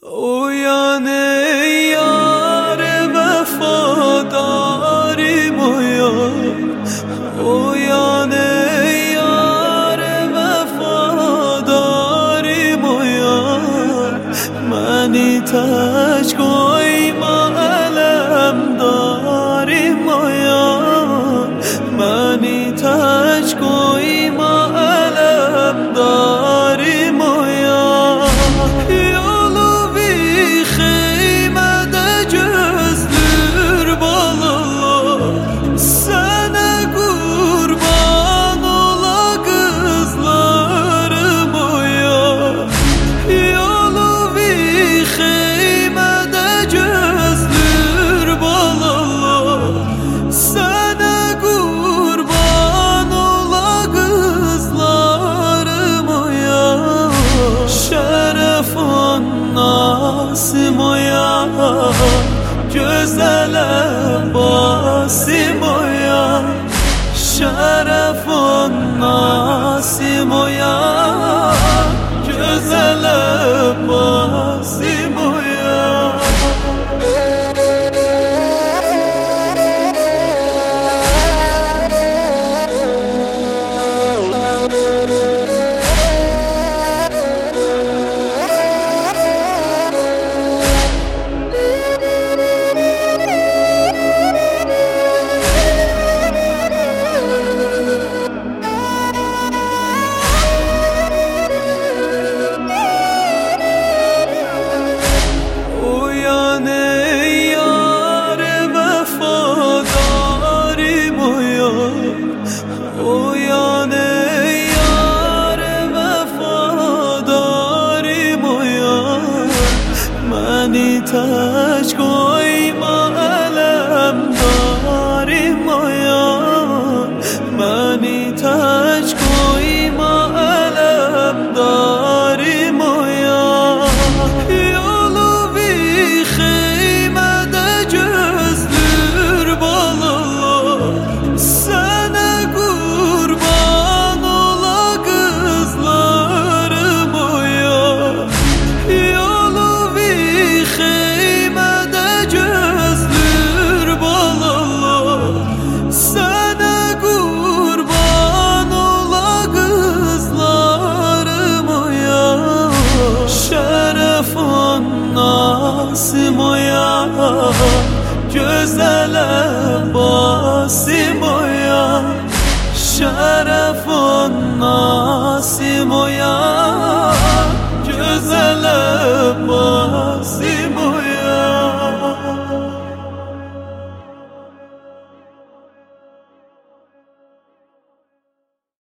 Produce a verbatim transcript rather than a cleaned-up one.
او یانه یار وفاداری مویان، او یانه یار وفاداری مویان، منی تاج کوی ما علم داری مویان، منی تاج کوی ما علم داری مویان. Yolu bir xeymede gözlür balalar, sana kurban ola kızlarım oya. Yolu bir xeymede gözlür balalar, sana kurban ola kızlarım oya. Şeref Nasim oya, güzel Basim oya. Şeref Nasim oya, güzel Basim oya. O yane yar vefadarim oyan, mani taç koyma elem darim oyan, mani taç koyma elem darim oyan. Yolu bir xeymede gözlür balalar, sana kurban ola kızlarım oya. Yolu bir xeymede gözlür balalar, sana kurban ola kızlarım oya. Şeref Nasim oya, güzel Basim oya. Şeref Nasim oya, güzel